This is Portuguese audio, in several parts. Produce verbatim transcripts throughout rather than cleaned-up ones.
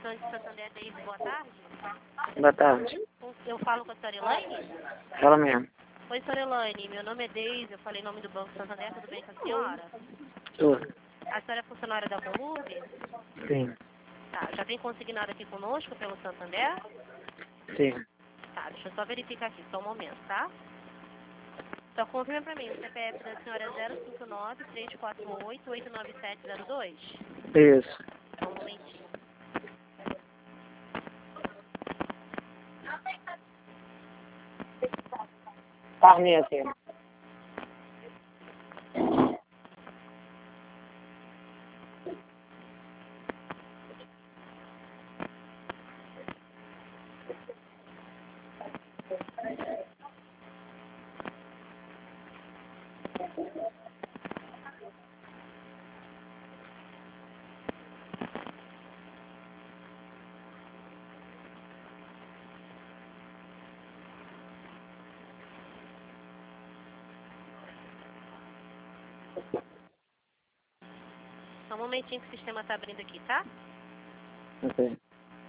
Banco de Santander desde boa tarde. Boa tarde. Eu falo com a senhora Elaine? Fala mesmo. Oi, senhora Elaine, meu nome é Deise, eu falei em nome do Banco de Santander, tudo bem com a senhora? Tudo. A senhora é funcionária da Volube? Sim. Tá, já tem consignado aqui conosco pelo Santander? Sim. Tá, deixa eu só verificar aqui, só um momento, tá? Só confirma pra mim, o C P F da senhora é zero cinco nove, três quatro oito, oito nove sete zero dois? Isso. Só um momentinho. Carne aqui. Só um momentinho que o sistema tá abrindo aqui, tá? Ok.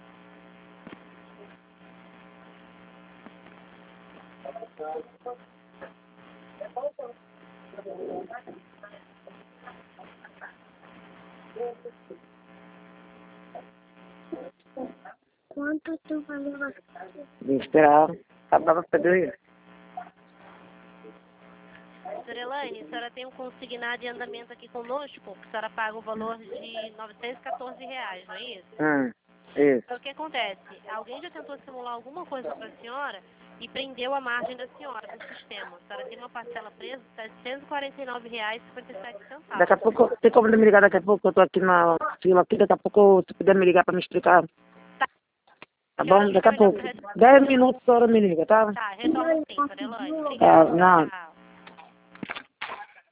Quanto tu valeu? Vou esperar. Acabava pra fazer isso. Senhora Elaine, a senhora tem um consignado de andamento aqui conosco, que a senhora paga o valor de novecentos e quatorze reais, não é isso? Hum. Isso. Então, o que acontece? Alguém já tentou simular alguma coisa para a senhora e prendeu a margem da senhora do sistema. A senhora tem uma parcela presa de setecentos e quarenta e nove reais e cinquenta e sete centavos. Daqui a pouco, tem como me ligar daqui a pouco? Eu tô aqui na fila aqui, daqui a pouco, se puder me ligar pra me explicar. Tá Que horas bom? que Daqui a é melhor pouco. pra retornar? Dez minutos a senhora me liga, tá? Tá, retorna sim, senhora Elaine. Tá, Obrigada. não. Tchau.